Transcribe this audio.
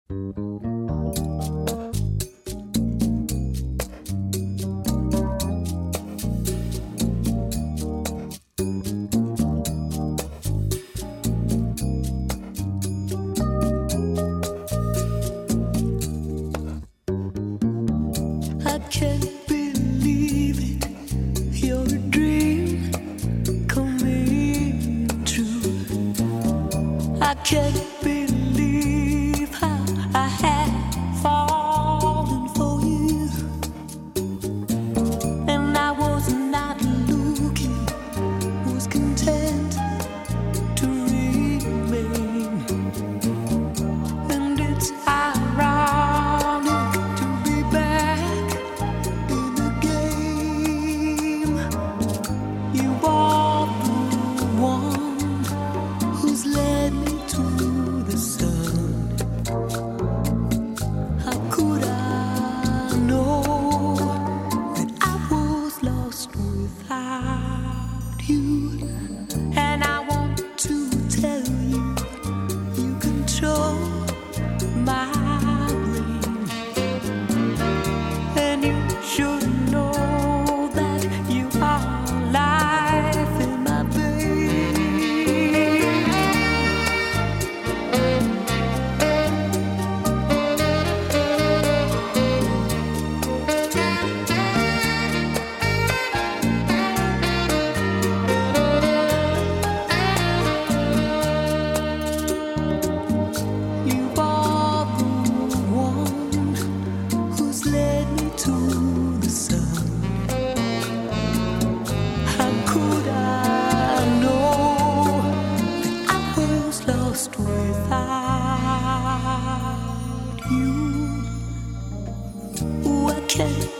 I can't believe it, you're a dream coming true. I can't believe how I had fallen for you, and I was not looking, was content to remain. And it's ironic to be back in the game. You are the one who's led me to the sun. How could I know that I was lost without you? And I want to tell you, you control my brain, and you should know that you are life in my veins. You are the one who's led me to the sun. How could I know that I was lost without you? Oh, I can't